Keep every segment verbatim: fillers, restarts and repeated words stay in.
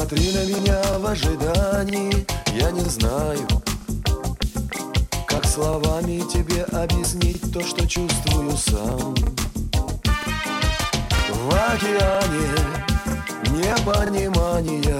смотри на меня в ожидании, я не знаю, как словами тебе объяснить то, что чувствую сам. В океане непонимания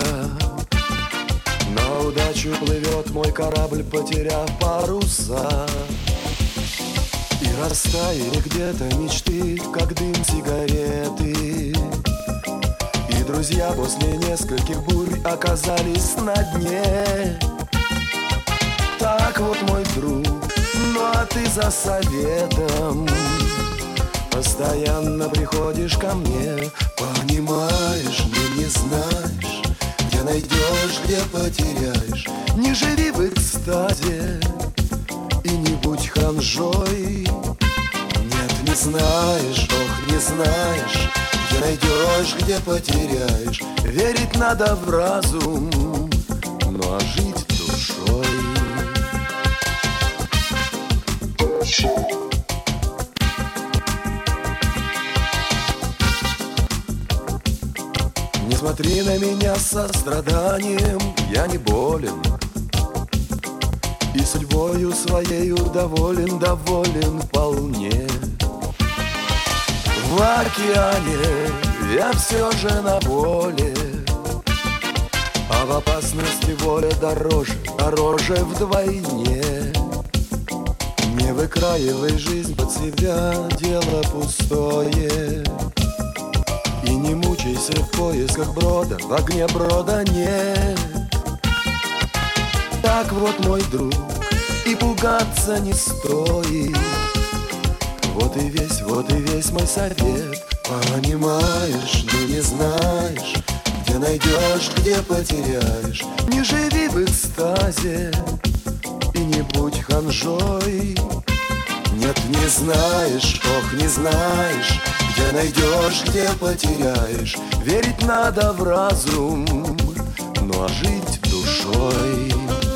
на удачу плывет мой корабль, потеряв паруса. И растаяли где-то мечты, как дым сигареты. И друзья после нескольких бурь оказались на дне. Так вот, мой друг, ну а ты за советом постоянно приходишь ко мне. Понимаешь, но не знаешь, где найдешь, где потеряешь. Не живи в экстазе и не будь ханжой. Нет, не знаешь, ох, не знаешь, где найдешь, где потеряешь. Верить надо в разум, ну а жить душой. Не смотри на меня с состраданием, я не болен. И судьбою своею доволен, доволен вполне. В океане я все же на воле, а в опасности воля дороже, дороже вдвойне. Не выкраивай жизнь под себя, дело пустое. И не мучайся в поисках брода, в огне брода нет. Так вот, мой друг, и пугаться не стоит. Вот и весь, вот и весь мой совет. Понимаешь, но не знаешь, где найдешь, где потеряешь. Не живи в экстазе и не будь ханжой. Нет, не знаешь, ох, не знаешь, где найдешь, где потеряешь. Верить надо в разум, ну а жить душой.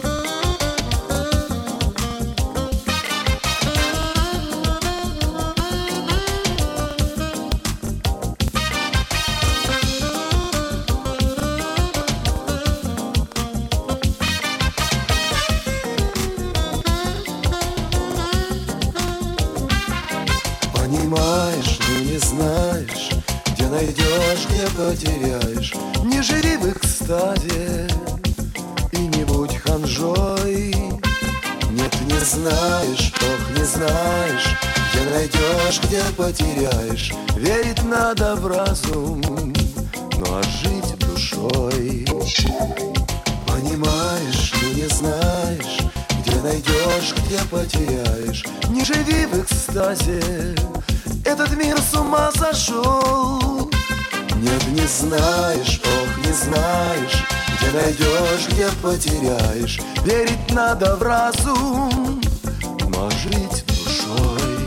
Понимаешь, но не знаешь, где найдешь, где потеряешь. Не живи в экстазе и не будь ханжой. Нет, не знаешь, ох, не знаешь, где найдешь, где потеряешь. Верить надо в разум, ну а жить душой. Понимаешь, но не знаешь, где найдешь, где потеряешь. Не живи в экстазе, этот мир с ума сошел. Нет, не знаешь, ох, не знаешь, где найдешь, где потеряешь. Верить надо в разум, но жить душой.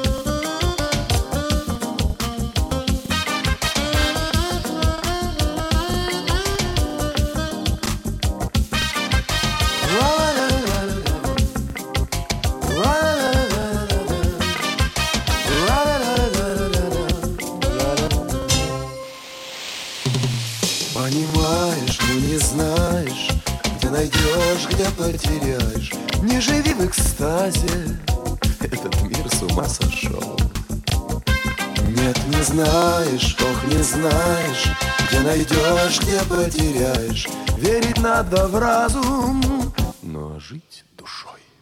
Понимаешь, но не знаешь, где найдешь, где потеряешь. Не живи в экстазе, этот мир с ума сошел. Нет, не знаешь, ох, не знаешь, где найдешь, где потеряешь. Верить надо в разум, но жить душой.